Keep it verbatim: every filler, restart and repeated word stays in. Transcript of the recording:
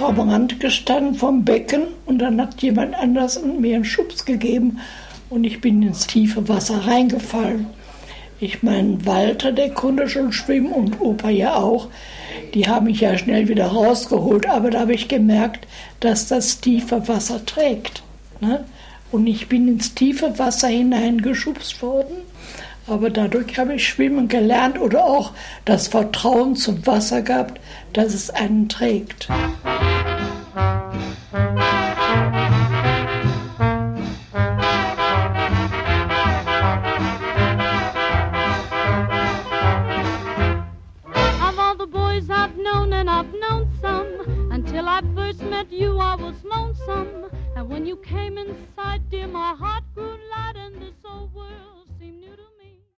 auch am Rand gestanden vom Becken und dann hat jemand anders mir einen Schubs gegeben und ich bin ins tiefe Wasser reingefallen. Ich meine, Walter, der konnte schon schwimmen und Opa ja auch. Die haben mich ja schnell wieder rausgeholt, aber da habe ich gemerkt, dass das tiefe Wasser trägt. Ne? Und ich bin ins tiefe Wasser hineingeschubst worden, aber dadurch habe ich schwimmen gelernt oder auch das Vertrauen zum Wasser gehabt, dass es einen trägt. Until I first met you, I was lonesome. And when you came inside, dear